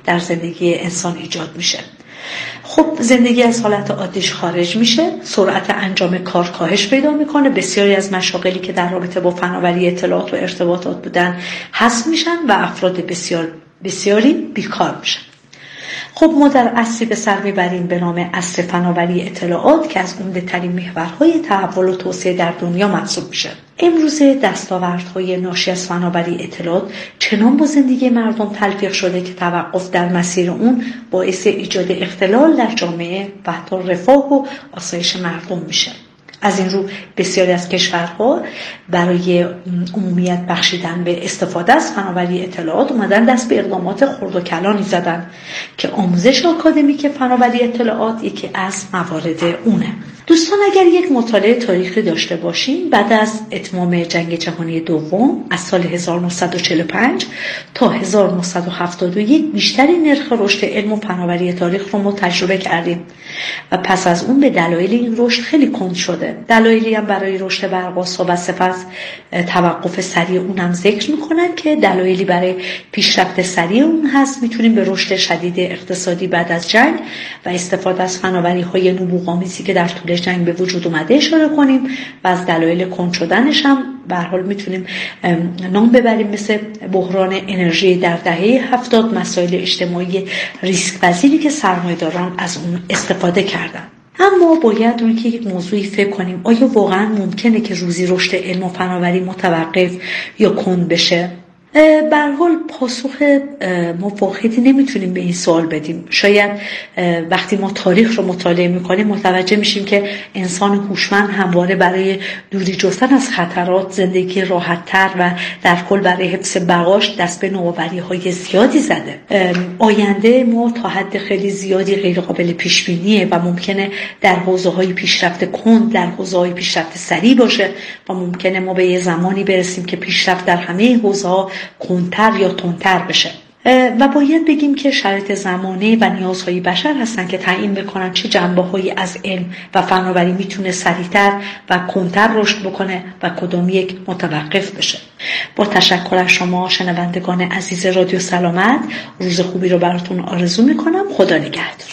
در زندگی انسان ایجاد میشه. خب زندگی از حالت عادیش خارج میشه، سرعت انجام کار کاهش پیدا میکنه، بسیاری از مشاغلی که در رابطه با فناوری اطلاعات و ارتباطات بودن حذف میشن و افراد بسیاری بیکار میشن. خب ما در عصری به سر میبریم به نام عصر فناوری اطلاعات که از عمده ترین محورهای تحول و توسعه در دنیا محسوب میشه. امروزه دستاوردهای ناشی از فناوری اطلاعات چنان با زندگی مردم تلفیق شده که توقف در مسیر اون باعث ایجاد اختلال در جامعه و حتی رفاه و آسایش مردم میشه. از این رو بسیاری از کشورها برای عمومیت بخشیدن به استفاده از فناوری اطلاعات اومدن دست به اقدامات خرد و کلانی زدن که آموزش آکادمیک فناوری اطلاعات یکی از موارد اونه. دوستان اگر یک مطالعه تاریخی داشته باشیم، بعد از اتمام جنگ جهانی دوم از سال 1945 تا 1971 بیشترین نرخ رشد علم و فناوری تاریخ رو ما تجربه کردیم و پس از اون به دلایل این رشد خیلی کند شده. دلایلی هم برای رشد برق‌آسا و سپس توقف سریع اونم ذکر میکنن که دلایلی برای پیشرفت سریع اون هست. میتونیم به رشد شدید اقتصادی بعد از جنگ و استفاده از فناوری‌های نبوغ‌آمیزی که در طول جنگ به وجود اومده اشاره کنیم و از دلایل کند شدنش هم به هر حال میتونیم نام ببریم، مثل بحران انرژی در دهه 70، مسائل اجتماعی ریسک پذیری که سرمایه‌داران از اون استفاده کردن. اما باید روی که یک موضوعی فکر کنیم، آیا واقعا ممکنه که روزی رشد علم و فناوری متوقف یا کند بشه؟ به هر حال پاسخ ما واحدی نمیتونیم به این سوال بدیم. شاید وقتی ما تاریخ رو مطالعه میکنیم متوجه میشیم که انسان هوشمند همواره برای دوری جستن از خطرات، زندگی راحت‌تر و در کل برای حفظ بقاش دست به نوآوری‌های زیادی زده. آینده ما تا حد خیلی زیادی غیر قابل پیش بینیه و ممکنه در حوزه‌های پیشرفت کند، در حوزه‌های پیشرفت سریع باشه و ممکنه ما به یه زمانی برسیم که پیشرفت در همه حوزه‌ها کندتر یا تندتر بشه و باید بگیم که شرایط زمانه و نیازهای بشر هستن که تعیین بکنن چه جنبه‌هایی از علم و فناوری میتونه سریعتر و کندتر رشد بکنه و کدام یک متوقف بشه. با تشکر از شما شنوندگان عزیز رادیو سلامت، روز خوبی رو براتون آرزو میکنم. خدا نگهدار.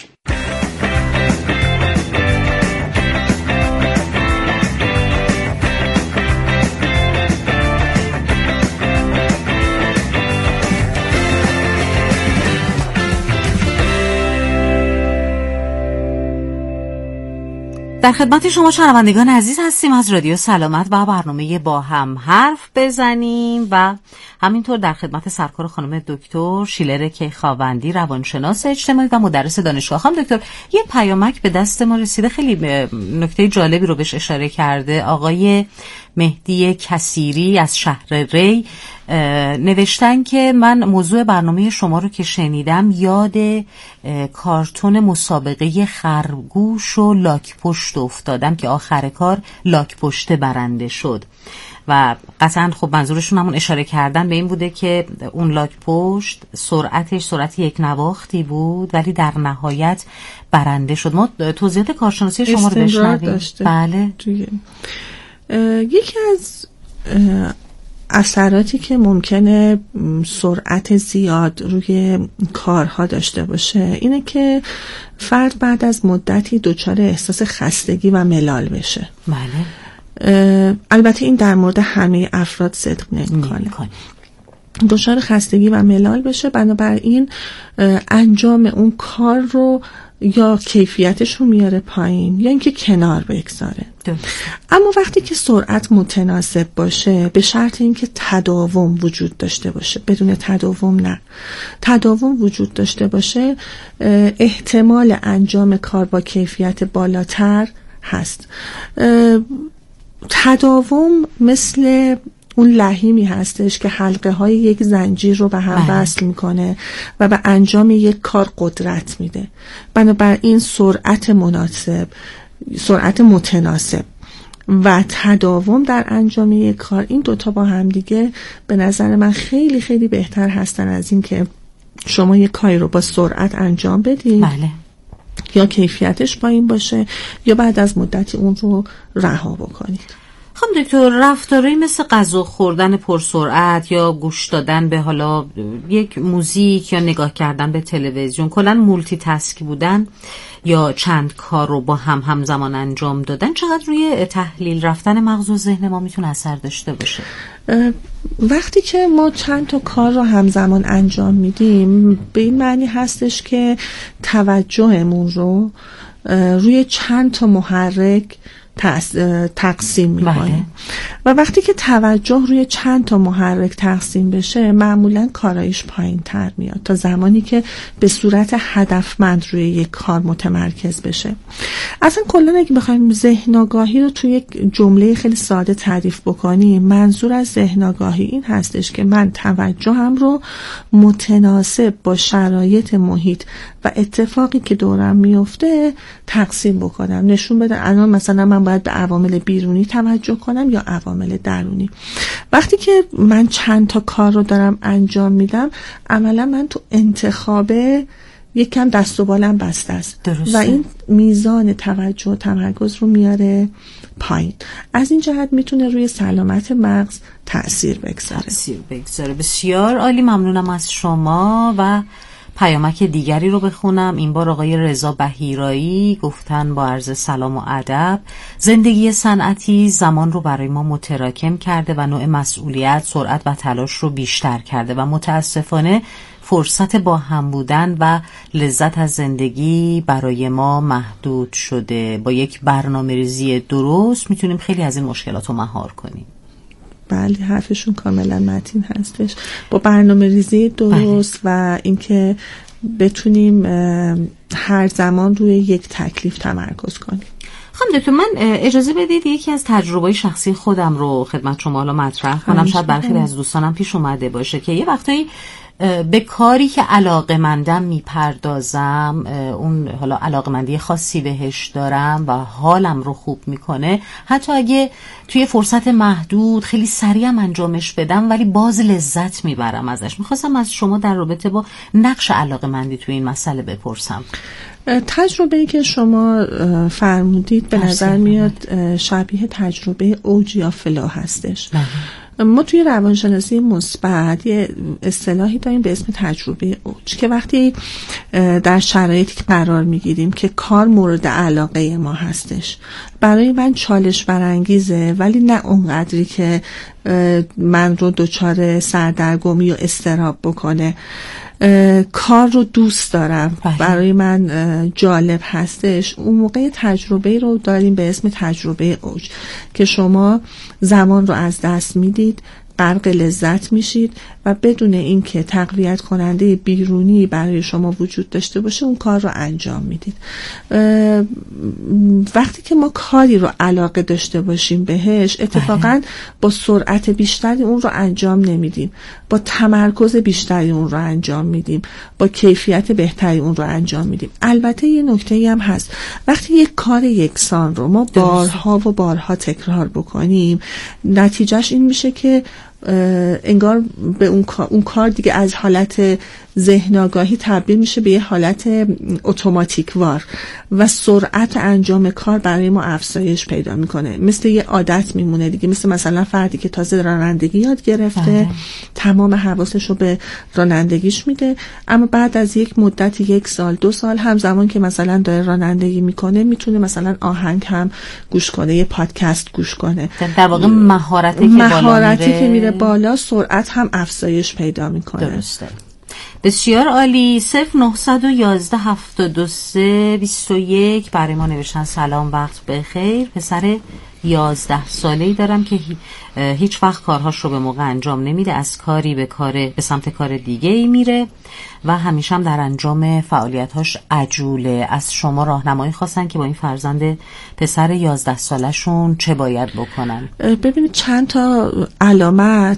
در خدمت شما شنوندگان عزیز هستیم از رادیو سلامت و برنامه با هم حرف بزنیم و همینطور در خدمت سرکار خانم دکتر شیلر کیخاوندی، روانشناس اجتماعی و مدرس دانشگاه. خانم دکتر، یه پیامک به دست ما رسیده، خیلی نکته جالبی رو بهش اشاره کرده آقای مهدی کثیری از شهر ری. نوشتن که من موضوع برنامه شما رو که شنیدم یاد کارتون مسابقه خرگوش و لاک پشت افتادم که آخر کار لاک پشت برنده شد و قطعا خب منظورشون همون اشاره کردن به این بوده که اون لاک پشت سرعتش سرعت یک نواختی بود ولی در نهایت برنده شد. ما توضیحات کارشناسی شما رو بشنویم. بله. یکی از اثراتی که ممکنه سرعت زیاد روی کارها داشته باشه اینه که فرد بعد از مدتی دچار احساس خستگی و ملال بشه. بله. البته این در مورد همه افراد صدق نمی‌کنه. دچار خستگی و ملال بشه، بنابراین انجام اون کار رو یا کیفیتش رو میاره پایین یا اینکه کنار بگذاره. اما وقتی که سرعت متناسب باشه، به شرط اینکه تداوم وجود داشته باشه، بدون تداوم نه، تداوم وجود داشته باشه، احتمال انجام کار با کیفیت بالاتر هست. تداوم مثل اون لحیمی هستش که حلقه های یک زنجیر رو به هم وصل میکنه و به انجام یک کار قدرت میده. بنابراین سرعت مناسب، سرعت متناسب و تداوم در انجام یک کار، این دوتا با هم دیگه به نظر من خیلی خیلی بهتر هستن از این که شما یک کاری رو با سرعت انجام بدید. بله. یا کیفیتش پایین باشه یا بعد از مدتی اون رو رها بکنید. خب دکتر، رفتارهایی مثل غذا خوردن پرسرعت یا گوش دادن به حالا یک موزیک یا نگاه کردن به تلویزیون، کلا مولتی تاسک بودن یا چند کار رو با هم همزمان انجام دادن، چقدر روی تحلیل رفتن مغز و ذهن ما میتونه اثر داشته باشه؟ وقتی که ما چند تا کار رو همزمان انجام میدیم به این معنی هستش که توجهمون رو روی چند تا محرک تقسیم میکنیم و وقتی که توجه روی چند تا محرک تقسیم بشه معمولا کارایش پایین تر میاد تا زمانی که به صورت هدفمند روی یک کار متمرکز بشه. اصلا کلا اگه بخوایم ذهن آگاهی رو توی یک جمله خیلی ساده تعریف بکنیم، منظور از ذهن آگاهی این هستش که من توجهم رو متناسب با شرایط محیط و اتفاقی که دورم میفته تقسیم بکنم، نشون بدم الان مثلا من باید به عوامل بیرونی توجه کنم یا عوامل درونی. وقتی که من چند تا کار رو دارم انجام میدم، عملا من تو انتخاب یک کم دست و بالم بسته است و این میزان توجه و تمرکز رو میاره پایین. از این جهت میتونه روی سلامت مغز تأثیر بگذاره. بسیار عالی، ممنونم از شما. و پیامک دیگری رو بخونم. این بار آقای رضا بهیرایی گفتن با عرض سلام و ادب، زندگی صنعتی زمان رو برای ما متراکم کرده و نوع مسئولیت، سرعت و تلاش رو بیشتر کرده و متاسفانه فرصت با هم بودن و لذت از زندگی برای ما محدود شده. با یک برنامه‌ریزی درست میتونیم خیلی از این مشکلات رو مهار کنیم. بله، حرفشون کاملا متین هستش. با برنامه ریزی درست و اینکه بتونیم هر زمان روی یک تکلیف تمرکز کنیم. خب دکتر، من اجازه بدید یکی از تجربه‌های شخصی خودم رو خدمت شما حالا مطرح کنم. شاید برخی از دوستانم پیش اومده باشه که یه وقتایی به کاری که علاقه‌مندم میپردازم، اون حالا علاقه‌مندی خاصی بهش دارم و حالم رو خوب میکنه، حتی اگه توی فرصت محدود خیلی سریع انجامش بدم ولی باز لذت میبرم ازش. میخواستم از شما در رابطه با نقش علاقه‌مندی توی این مسئله بپرسم. تجربه‌ای که شما فرمودید به نظر میاد شبیه تجربه اوج یا فلو هستش. ما توی روانشناسی مثبت یه اصطلاحی داریم به اسم تجربه اوج که وقتی در شرایطی قرار میگیریم که کار مورد علاقه ما هستش، برای من چالش برانگیزه ولی نه اونقدری که من رو دچار سردرگمی و اضطراب بکنه، کار رو دوست دارم، برای من جالب هستش، اون موقع تجربه رو داریم به اسم تجربه اوج که شما زمان رو از دست میدید، غرق لذت میشید و بدون اینکه تقویت کننده بیرونی برای شما وجود داشته باشه اون کار رو انجام میدید. وقتی که ما کاری رو علاقه داشته باشیم بهش، اتفاقا با سرعت بیشتری اون رو انجام نمیدیم، با تمرکز بیشتری اون رو انجام میدیم، با کیفیت بهتری اون رو انجام میدیم. البته یه نکته‌ای هم هست، وقتی یک کار یکسان رو ما بارها و بارها تکرار بکنیم، نتیجهش این میشه که انگار به اون کار دیگه از حالت ذهن آگاهی تبدیل میشه به یه حالت اتوماتیک وار و سرعت انجام کار برای ما افزایش پیدا میکنه، مثل یه عادت میمونه دیگه. مثلا فردی که تازه رانندگی یاد گرفته، تمام حواسش رو به رانندگیش میده، اما بعد از یک مدت 1 سال 2 سال همزمان که مثلا داره رانندگی میکنه میتونه مثلا آهنگ هم گوش کنه، یه پادکست گوش کنه. در واقع مهارتی که میره بالا، سرعت هم افزایش پیدا میکنه. درسته. بسیار عالی. 0911 72 21 برای ما نوشتن سلام، وقت بخیر. پسر 11 ساله‌ای دارم که هیچ وقت کارهاش رو به موقع انجام نمیده، از کاری به سمت کار دیگه‌ای میره و همیشه هم در انجام فعالیت‌هاش عجوله. از شما راهنمایی خواستن که با این فرزند پسر 11 ساله‌شون چه باید بکنن. ببینید چند تا علامت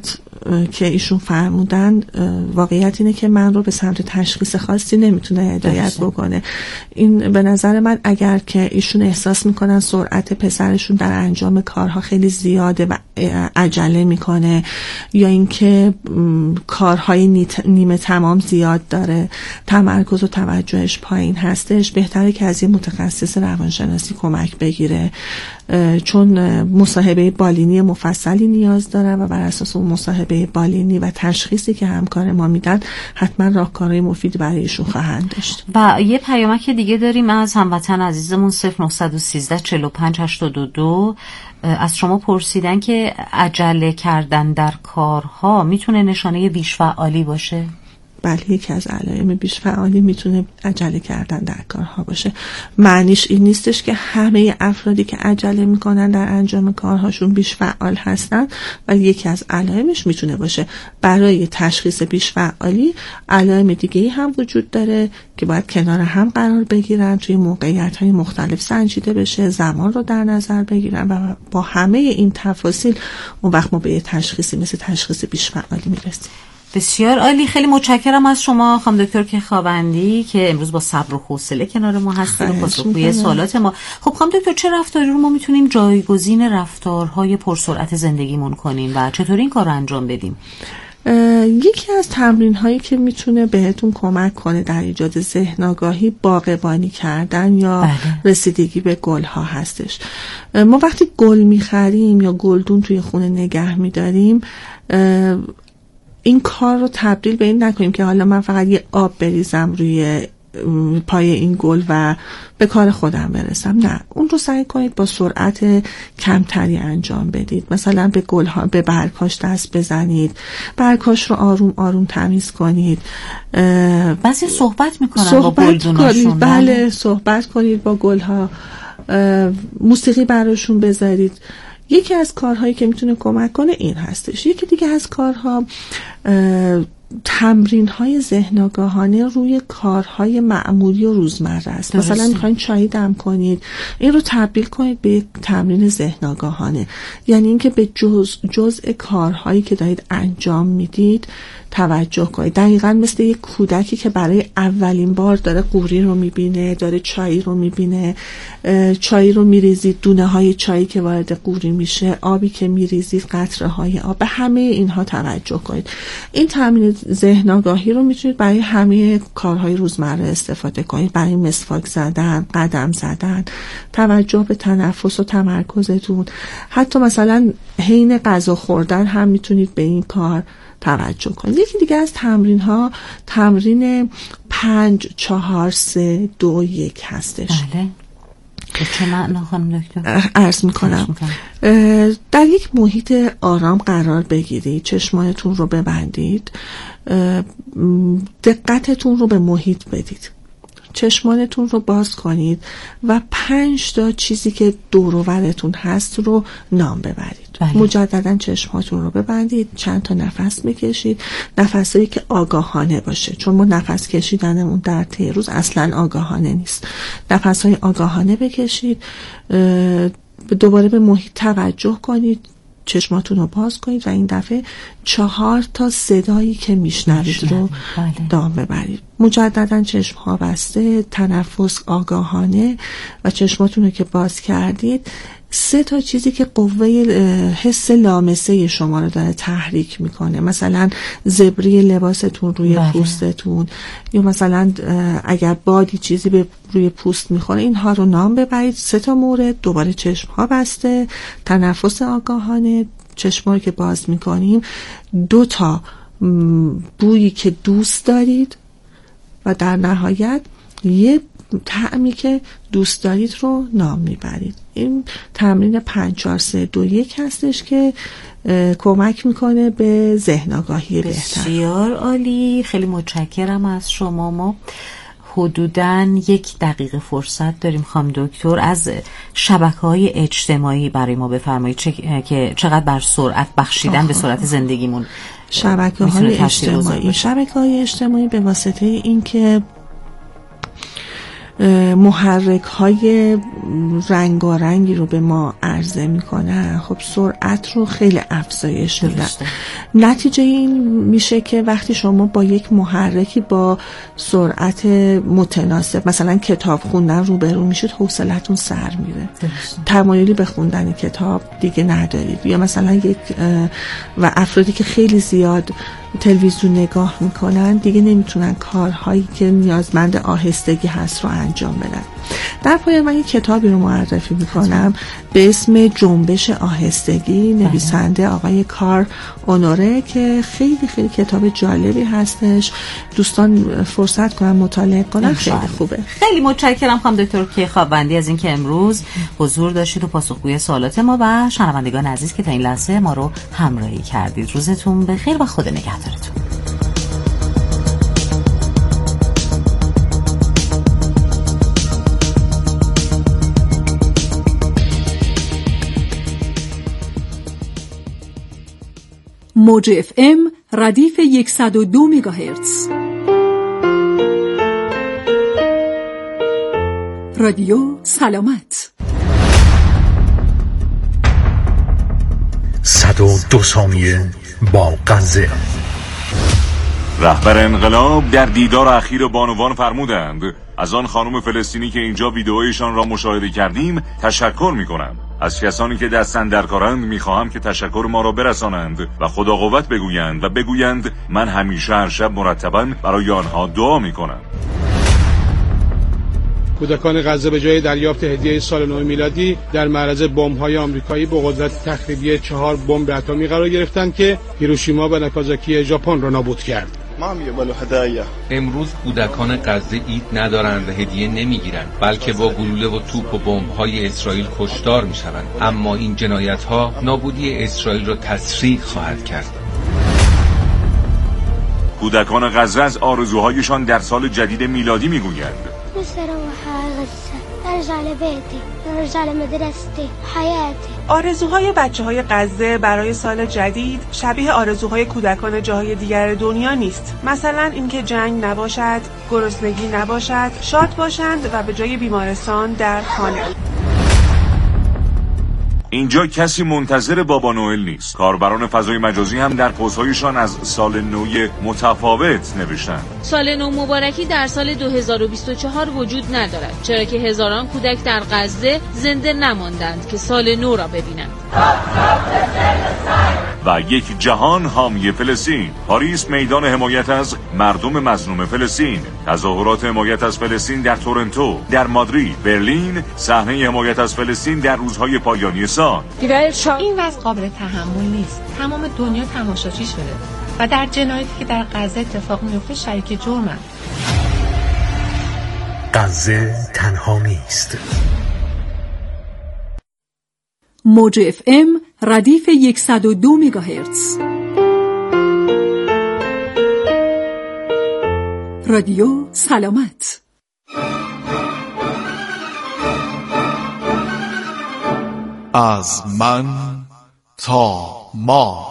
که ایشون فرمودن واقعیت اینه که من رو به سمت تشخیص خاصی نمیتونه هدایت بکنه. این به نظر من اگر که ایشون احساس میکنن سرعت پسرشون در انجام کارها خیلی زیاده و عجله میکنه، یا اینکه کارهای نیمه تمام زیاد داره، تمرکز و توجهش پایین هستش، بهتره که از یه متخصص روانشناسی کمک بگیره، چون مصاحبه بالینی مفصلی نیاز داره و بر اساس اون مصاحبه بالینی و تشخیصی که همکار ما میدن حتما راهکارهای مفیدی برایشون خواهند داشت. و یه پیامک دیگه داریم از هموطن عزیزمون 0913 45 82 از شما پرسیدن که عجله کردن در کارها میتونه نشانه بیش‌فعالی باشه؟ بله، یکی از علائم بیش‌فعالی میتونه عجله کردن در کارها باشه. معنیش این نیستش که همه افرادی که عجله میکنن در انجام کارهاشون بیش‌فعال هستن، ولی یکی از علائمش میتونه باشه. برای تشخیص بیش‌فعالی علائم دیگه‌ای هم وجود داره که باید کنار هم قرار بگیرن، توی موقعیت‌های مختلف سنجیده بشه، زمان رو در نظر بگیرن و با همه این تفاصیل اون وقت ما به تشخیصی مثل تشخیص بیش‌فعالی میرسیم. بسیار عالی. خیلی متشکرم از شما خانم دکتر کیخاوندی که امروز با صبر و حوصله کنار ما هستید و پاسخگوی سوالات ما. خب خانم دکتر، چه رفتاری رو ما میتونیم جایگزین رفتارهای پرسرعت زندگیمون کنیم و چطور این کار رو انجام بدیم؟ یکی از تمرین هایی که میتونه بهتون کمک کنه در ایجاد ذهن آگاهی باغبانی کردن یا رسیدگی به گل ها هستش. ما وقتی گل میخریم یا گلدون توی خونه نگه میداریم، این کار رو تبدیل به این نکنیم که حالا من فقط یه آب بریزم روی پای این گل و به کار خودم برسم. نه، اون رو سعی کنید با سرعت کمتری انجام بدید. مثلا به گل‌ها، به برگ‌هاش دست بزنید، برگ‌هاش رو آروم آروم تمیز کنید. بعضی صحبت میکنن با گلدوناشون. بله، صحبت کنید با گل‌ها، موسیقی براشون بذارید. یکی از کارهایی که میتونه کمک کنه این هستش. یکی دیگه از کارها تمرین‌های ذهن آگاهانه روی کارهای معمولی و روزمره است. مثلا میخواین چای دم کنید، این رو تبدیل کنید به یک تمرین ذهن آگاهانه، یعنی اینکه به جزء کارهایی که دارید انجام میدید توجه کنید. دقیقاً مثل یک کودکی که برای اولین بار داره قوری رو میبینه، داره چای رو میبینه، چای رو میریزید، دونه های چایی که وارد قوری میشه، آبی که میریزید، قطره های آب، به همه اینها توجه کنید. این تمرین ذهن آگاهی رو میتونید برای همه کارهای روزمره استفاده کنید، برای مسواک زدن، قدم زدن، توجه به تنفس و تمرکزتون. حتی مثلا حین غذا خوردن هم میتونید به این کار توجه کنید. یکی دیگه از تمرین ها تمرین 5 4 3 2 1 هستش. بله. چه معنا خانم دکتر؟ عرض میکنم در یک محیط آرام قرار بگیرید، چشمانتون رو ببندید، دقتتون رو به محیط بدید، چشمانتون رو باز کنید و 5 تا چیزی که دور و برتون هست رو نام ببرید. مجددا چشماتون رو ببندید، چند تا نفس بکشید، نفسایی که آگاهانه باشه، چون ما نفس کشیدنمون در طی روز اصلا آگاهانه نیست. نفسهای آگاهانه بکشید، دوباره به محیط توجه کنید، چشماتون رو باز کنید و این دفعه 4 تا صدایی که میشنوید رو دام ببرید. مجددا چشم ها بسته، تنفس آگاهانه و چشماتون رو که باز کردید 3 تا چیزی که قوه حس لامسه شما رو داره تحریک میکنه، مثلا زبری لباستون روی پوستتون، یا مثلا اگر بادی چیزی به روی پوست میخوره، اینها رو نام ببرید. 3 تا مورد، دوباره چشم ها بسته، تنفس آگاهانه، چشم رو که باز میکنیم، 2 تا بویی که دوست دارید و در نهایت یه طعمی که دوست دارید رو نام میبرید. این تمرین 5 4 3 2 1 هستش که کمک میکنه به ذهن آگاهی بهتر. بسیار عالی، خیلی متشکرم از شما. ما حدوداً 1 دقیقه فرصت داریم خانم دکتر. از شبکه‌های اجتماعی برای ما بفرمایید که چقدر بر سرعت بخشیدن به سرعت زندگیمون شبکه‌های اجتماعی به واسطه این که محرک های رنگارنگی رو به ما عرضه میکنن، خب سرعت رو خیلی افزایش میدن. نتیجه این میشه که وقتی شما با یک محرکی با سرعت متناسب مثلا کتاب خوندن روبرو میشید، حوصلتون سر میره، تمایلی به خوندن کتاب دیگه ندارید. یا مثلا و افرادی که خیلی زیاد تلویزیون نگاه میکنن دیگه نمیتونن کارهایی که نیازمند آهستگی هست رو انجام بدن. در پایان من یک کتابی رو معرفی میکنم به اسم جنبش آهستگی، نویسنده آقای کار اونوره که خیلی خیلی کتاب جالبی هستش. دوستان فرصت کنن مطالعه کنن، خیلی خوبه. خیلی متشکرم خانم دکتر کیخوابندی از اینکه امروز حضور داشتید و پاسخگوی سوالات ما و شنوندگان عزیز که تا این لحظه ما رو همراهی کردید. روزتون بخیر و خدا نگهدارتون. موج FM ردیف 102 مگاهرتز. رادیو سلامت. 102 ثانیه با غزه. رهبر انقلاب در دیدار اخیر بانوان فرمودند از آن خانم فلسطینی که اینجا ویدئویشان را مشاهده کردیم تشکر می‌کنم. از کسانی که دستن در کارند می‌خواهم که تشکر ما را برسانند و خدا قوت بگویند و بگویند من همیشه هر شب مرتباً برای آنها دعا می‌کنم. کودکان غزه به جای دریافت هدیه سال نو میلادی در معرض بمب‌های آمریکایی با قدرت تخریبی 4 بمب اتمی قرار گرفتند که هیروشیما و ناکازاکی ژاپن را نابود کرد. امروز کودکان غزه عید ندارند و هدیه نمیگیرند، بلکه با گلوله و توپ و بمب‌های اسرائیل کشتار میشوند. اما این جنایت‌ها نابودی اسرائیل را تسریع خواهد کرد. کودکان غزه از آرزوهایشان در سال جدید میلادی میگویند. آرزوهای بچه‌های غزه برای سال جدید شبیه آرزوهای کودکان جاهای دیگر دنیا نیست. مثلا اینکه جنگ نباشد، گرسنگی نباشد، شاد باشند و به جای بیمارستان در خانه. اینجا کسی منتظر بابا نوئل نیست. کاربران فضای مجازی هم در پست‌هایشان از سال نو متفاوت نوشتند. سال نو مبارکی در سال 2024 وجود ندارد، چرا که هزاران کودک در غزه زنده نماندند که سال نو را ببینند. و یک جهان حامی فلسطین. پاریس میدان حمایت از مردم مظلوم فلسطین. تظاهرات حمایت از فلسطین در تورنتو، در مادرید، برلین صحنه حمایت از فلسطین در روزهای پایانی سال. این وضع قابل تحمل نیست. تمام دنیا تماشاچی شده و در جنایتی که در غزه اتفاق میفته شریک جرمند. غزه تنها نیست. موج FM ردیف 102 مگاهرتز. رادیو سلامت. از من تا ما.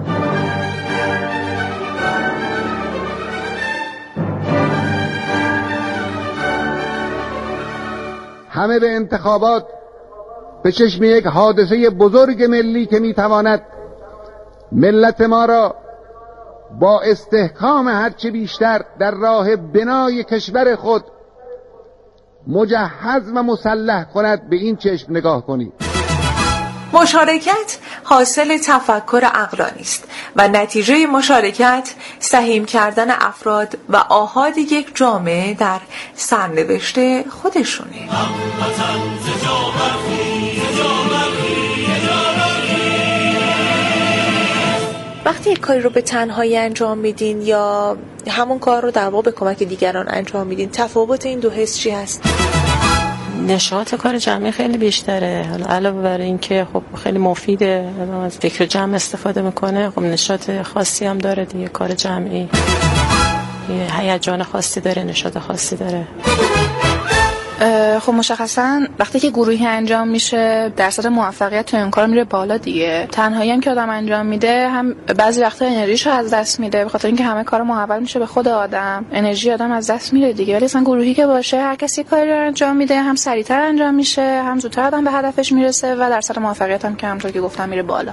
همه به انتخابات به چشم یک حادثه بزرگ ملی که میتواند ملت ما را با استحکام هرچه بیشتر در راه بنای کشور خود مجهز و مسلح کند به این چشم نگاه کنید. مشارکت حاصل تفکر عقلانی است و نتیجه مشارکت سهیم کردن افراد و آحاد یک جامعه در سرنوشت خودشونه. وقتی یک کاری رو به تنهایی انجام میدین یا همون کار رو در واقع به کمک دیگران انجام میدین، تفاوت این دو حس چی هست؟ نشاط کار جمعی خیلی بیشتره. حالا علاوه بر این که خب خیلی مفیده، از فکر جمع استفاده میکنه، خب نشاط خاصی هم داره دیگه. کار جمعی یه هیجان خاصی داره، نشاط خاصی داره. خب مشخصا وقتی که گروهی انجام میشه درصد موفقیت تو این کار میره بالا دیگه. تنهایی هم که آدم انجام میده هم بعضی وقتا انرژیشو از دست میده، به خاطر اینکه همه کار محول میشه به خود آدم، انرژی آدم از دست میره دیگه. ولی مثلا گروهی که باشه هر کسی کاری رو انجام میده، هم سریعتر انجام میشه، هم زودتر آدم به هدفش میرسه و درصد موفقیت هم که همونطور که گفتم میره بالا.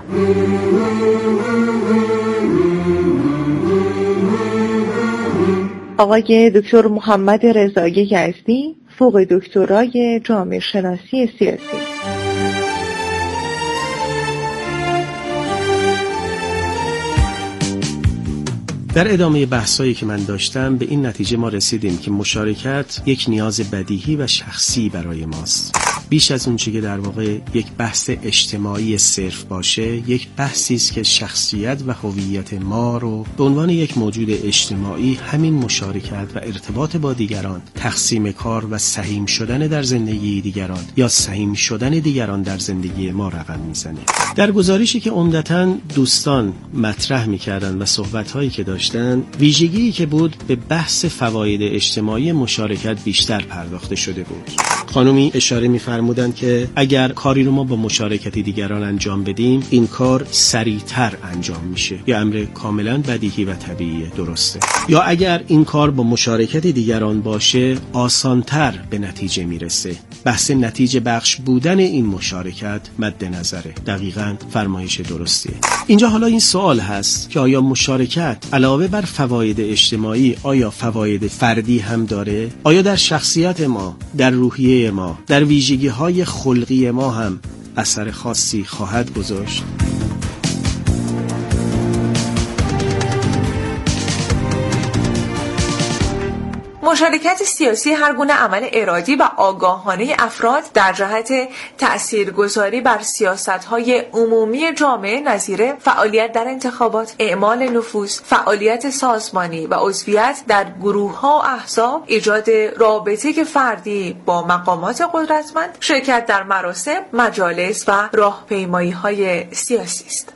آقای دکتر محمد رضایی یزدی، فوق دکترای جامعه شناسی سیاسی. در ادامه بحثایی که من داشتم به این نتیجه ما رسیدیم که مشارکت یک نیاز بدیهی و شخصی برای ماست. بیش از اون چیزی که در واقع یک بحث اجتماعی صرف باشه، یک بحثی است که شخصیت و هویت ما رو به عنوان یک موجود اجتماعی، همین مشارکت و ارتباط با دیگران، تقسیم کار و سهیم شدن در زندگی دیگران یا سهیم شدن دیگران در زندگی ما رقم میزنه. در گزارشی که عمدتاً دوستان مطرح میکردن و صحبت‌هایی که داشتن، ویژگی که بود به بحث فواید اجتماعی مشارکت بیشتر پرداخته شده بود. خانومی اشاره می‌فرمودند که اگر کاری رو ما با مشارکت دیگران انجام بدیم، این کار سریعتر انجام میشه. یه امر کاملا بدیهی و طبیعیه، درسته. یا اگر این کار با مشارکت دیگران باشه، آسانتر به نتیجه میرسه. بحث نتیجه بخش بودن این مشارکت مد نظره. دقیقاً فرمایش درستیه. اینجا حالا این سوال هست که آیا مشارکت علاوه بر فواید اجتماعی آیا فواید فردی هم داره؟ آیا در شخصیت ما، در روحیه ما، در ویژگی‌های خلقی ما هم اثر خاصی خواهد گذاشت؟ مشارکت سیاسی هر گونه عمل ارادی و آگاهانه افراد در جهت تأثیرگذاری بر سیاست‌های عمومی جامعه نظیر فعالیت در انتخابات، اعمال نفوذ، فعالیت سازمانی و عضویت در گروه‌ها و احزاب، ایجاد رابطه فردی با مقامات قدرتمند، شرکت در مراسم، مجالس و راهپیمایی‌های سیاسی است.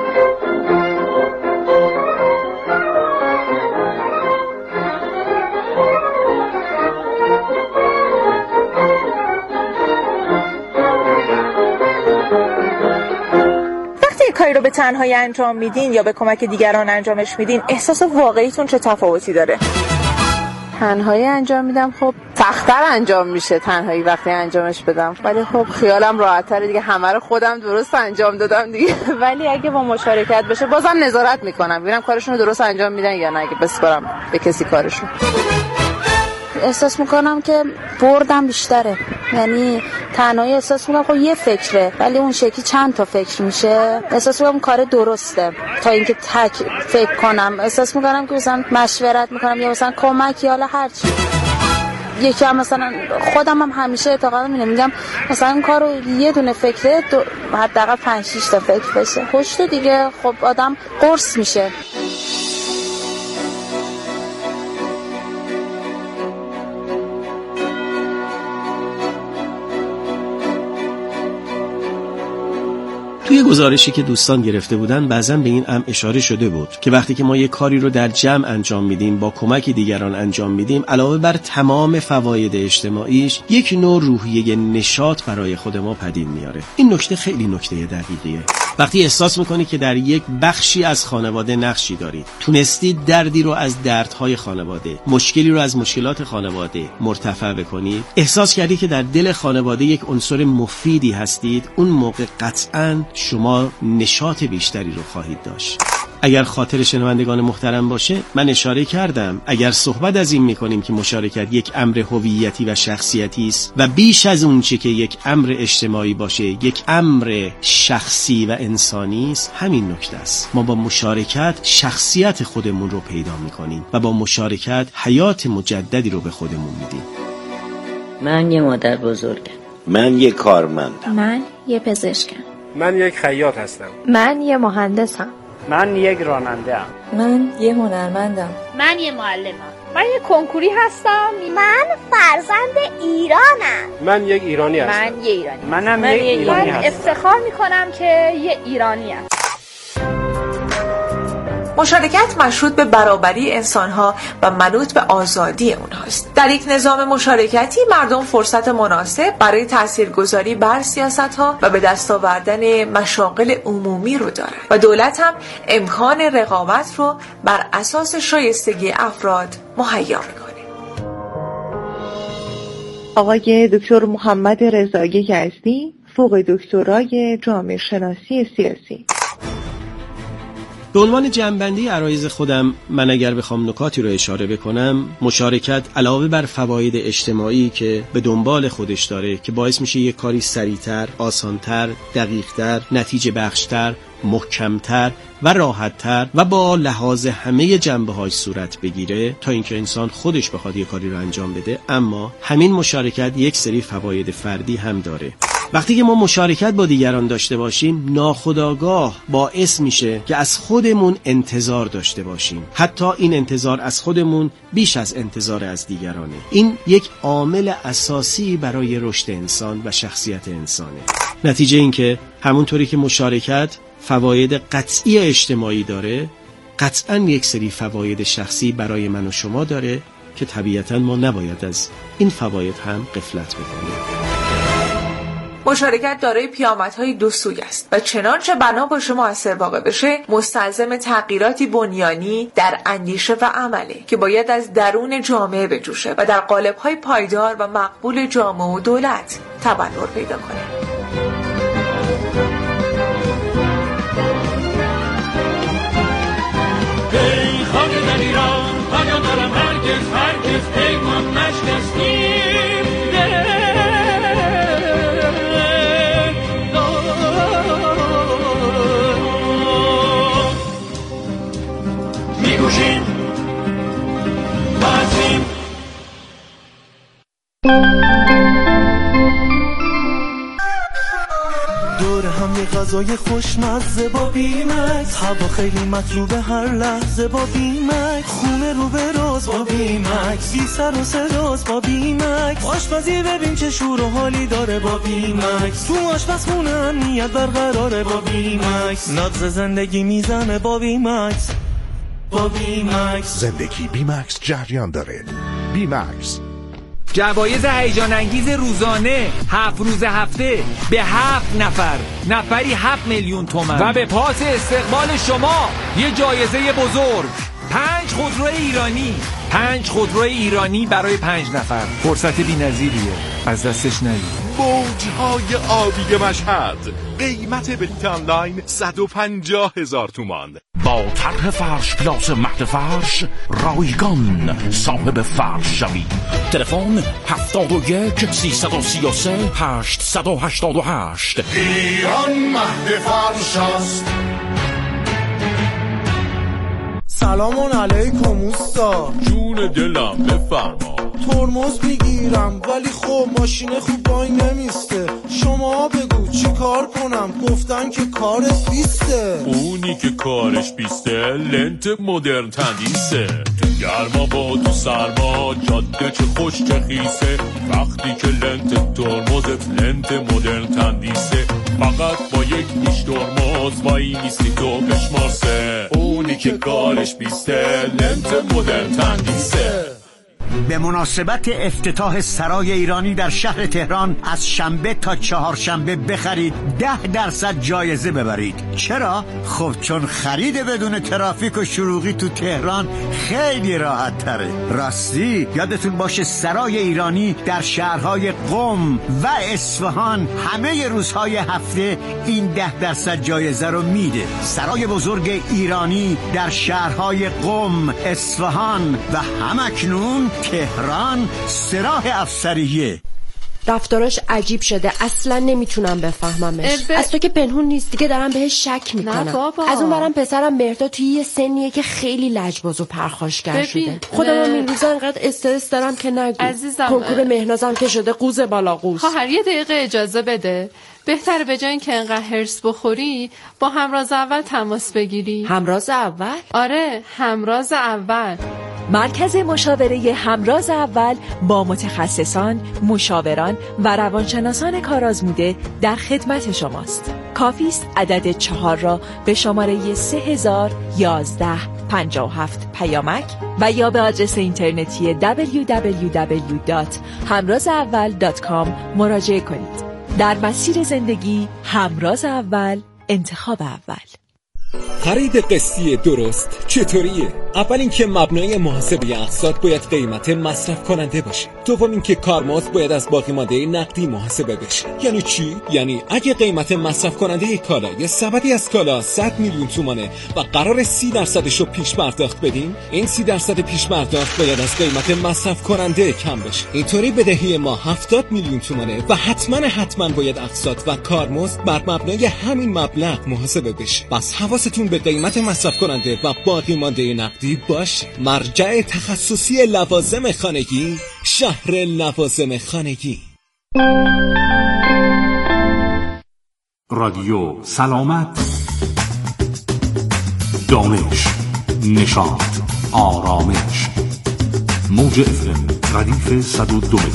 کاری رو به تنهایی انجام میدین یا به کمک دیگران انجامش میدین، احساس واقعیتون چه تفاوتی داره؟ تنهایی انجام میدم، خب سخت‌تر انجام میشه تنهایی وقتی انجامش بدم، ولی خب خیالم راحت‌تره دیگه، همه رو خودم درست انجام دادم دیگه. ولی اگه با مشارکت بشه بازم نظارت میکنم، ببینم کارشون رو درست انجام میدن یا نه، اگه بسپارم به کسی کارشون. احساس میکنم که بردم بیشتره، یعنی تنهایی احساس میکنم خب یه فکره ولی اون شکلی چند تا فکر میشه، احساس میکنم کار درسته تا اینکه تک فکر کنم. احساس میکنم که مثلا مشورت میکنم یا مثلا کمک یا هر چی. یکی هم مثلا خودم هم همیشه اعتقادم اینه، میگم مثلا این کارو یه دونه فکره حداقل 5-6 تا فکر بشه، پشت دیگه خب آدم قرص میشه. توی گزارشی که دوستان گرفته بودن بعضن به این اشاره شده بود که وقتی که ما یک کاری رو در جمع انجام میدیم، با کمک دیگران انجام میدیم، علاوه بر تمام فواید اجتماعیش یک نوع روحیه نشاط برای خود ما پدید میاره. این نکته خیلی نکته دقیقیه. وقتی احساس میکنی که در یک بخشی از خانواده نقشی دارید، تونستید دردی رو از دردهای خانواده، مشکلی رو از مشکلات خانواده مرتفع بکنید، احساس کردی که در دل خانواده یک عنصر مفیدی هستید، اون موقع قطعاً شما نشاط بیشتری رو خواهید داشت. اگر خاطر شنوندگان محترم باشه، من اشاره کردم اگر صحبت از این میکنیم که مشارکت یک امر هویتی و شخصیتی است و بیش از اون چه که یک امر اجتماعی باشه، یک امر شخصی و انسانی است، همین نکته است. ما با مشارکت شخصیت خودمون رو پیدا میکنیم و با مشارکت حیات مجددی رو به خودمون میدیم. من یه مادر بزرگم. من یه کارمندم. من یه پزشکم. من یک خیاط هستم. من یه مهندسم. من یک راننده‌ام. من یه هنرمندم. من یه معلمم. من یه کنکوری هستم. من فرزند ایرانم. من یک ایرانی هستم. من یه ایرانی. منم یک ایرانی هستم. من افتخار میکنم که یه ایرانی هستم. مشارکت مشروط به برابری انسانها و منوط به آزادی اونهاست. در یک نظام مشارکتی مردم فرصت مناسب برای تاثیرگذاری بر سیاست‌ها و به دست آوردن مشاغل عمومی رو دارد و دولت هم امکان رقابت رو بر اساس شایستگی افراد مهیا می‌کنه. آقای دکتر محمد رضایی یزدی، فوق دکترای جامعه شناسی سیاسی. به عنوان جنبندی عرایض خودم، من اگر بخوام نکاتی رو اشاره بکنم، مشارکت علاوه بر فواید اجتماعی که به دنبال خودش داره که باعث میشه یک کاری سریعتر، آسانتر، دقیقتر، نتیجه بخشتر، محکمتر و راحتتر و با لحاظ همه جنبه‌هاش صورت بگیره تا اینکه انسان خودش بخواد یک کاری رو انجام بده، اما همین مشارکت یک سری فواید فردی هم داره. وقتی که ما مشارکت با دیگران داشته باشیم، ناخودآگاه باعث میشه که از خودمون انتظار داشته باشیم، حتی این انتظار از خودمون بیش از انتظار از دیگرانه. این یک عامل اساسی برای رشد انسان و شخصیت انسانه. نتیجه این که همونطوری که مشارکت فواید قطعی اجتماعی داره، قطعاً یک سری فواید شخصی برای من و شما داره که طبیعتاً ما نباید از این فواید هم غفلت بکنیم. مشارکت دارای پیامدهای دو سوی است و چنانچه بنا باشه موثر واقع بشه، مستلزم تغییراتی بنیانی در اندیشه و عمله که باید از درون جامعه بجوشه و در قالب‌های پایدار و مقبول جامعه و دولت تبلور پیدا کنه. ای خاک در ایران، پایان دارم هرگز پیمان نشکستیم. میگوشیم بازیم. دور هم یه غذای خوشمزه با بیمکس، هوا خیلی مطلوبه هر لحظه با بیمکس، خونه رو به راز با بیمکس، بی سر و صداست با بیمکس، آشپزی ببین چه شور و حالی داره با بیمکس، تو آشپزخونه امنیت برقراره با بیمکس، نبض زندگی میزنه با بیمکس. با بیمکس زندگی بیمکس جریان داره. بیمکس جوایز هیجان انگیز روزانه 7 روز هفته به 7 نفر، نفری 7 میلیون تومان و به پاس استقبال شما یه جایزه بزرگ، 5 خودرو ایرانی، 5 خودرو ایرانی برای 5 نفر. فرصت بی‌نظیریه، از دستش ندید. موجهای آبی مشهد، قیمت بلیت آنلاین 150,000 تومان. با طرح فرش پلاس مهد فرش رایگان صاحب فرش شوید. تلفن 71 333 888. ایران مهد فرش است. سلام علیکم اوستا. جون دلم بفرما. ترمز میگیرم ولی خب ماشین خوب وای نمیسته، شما بگو چی کار کنم؟ گفتن که کارت بیسته. اونی که کارش بیسته لنت مدرن تندیسه، تو گرما با تو سرما جاده چه خوش چه خیسه، وقتی که لنت ترمزت لنت مدرن تندیسه، فقط با یک نیش ترمز وای نیستی تو بشمارسه، اونی که کارش بیسته لنت مدرن تندیسه. به مناسبت افتتاح سرای ایرانی در شهر تهران از شنبه تا چهارشنبه بخرید 10% جایزه ببرید. چرا؟ خب چون خرید بدون ترافیک و شلوغی تو تهران خیلی راحت تره. راستی یادتون باشه سرای ایرانی در شهرهای قم و اصفهان همه روزهای هفته این 10% جایزه رو میده. سرای بزرگ ایرانی در شهرهای قم، اصفهان و همکنون تهران سراح افسریه. رفتاراش عجیب شده، اصلا نمیتونم بفهممش. از تو که پنهون نیست دیگه دارم بهش شک میکنم. از اون برم پسرم مهرداد توی یه سنیه که خیلی لجباز و پرخاشگر شده. خودم هم این روزا انقدر استرس دارم که نگو. عزیزم کنکور مهنازم که شده قوز بالا قوز. خواهر یه دقیقه اجازه بده. بهتره به جای اینکه انقدر هرس بخوری با همراز اول تماس بگیری. همراز اول؟ آره همراز اول. مرکز مشاوره همراز اول با متخصصان، مشاوران و روانشناسان کارآزموده در خدمت شماست. کافی است عدد 4 را به شماره 301157 پیامک و یا به آدرس اینترنتی www.hamrazaawal.com مراجعه کنید. در مسیر زندگی همراز اول، انتخاب اول. خرید قسطی درست چطوریه؟ اول اینکه مبنای محاسبه اقساط باید قیمت مصرف کننده باشه. دوم اینکه کارمزد باید از باقی مانده نقدی محاسبه بشه. یعنی چی؟ یعنی اگه قیمت مصرف کننده کالا یا سبدی از کالا 100 میلیون تومانه و قرار 30% رو پیش پرداخت بدیم، این 30% پیش پرداخت باید از قیمت مصرف کننده کم بشه. اینطوری بدهی ما 70 میلیون تومانه و حتما باید اقساط و کارمزد بر مبنای همین مبلغ محاسبه بشه. بس حواستون به قیمت مصرف کننده و باقی مانده نقدی باشه. مرجع تخصصی لوازم خانگی، شهر لوازم خانگی. رادیو سلامت، دانش، نشاط، آرامش. موج FM ردیف 102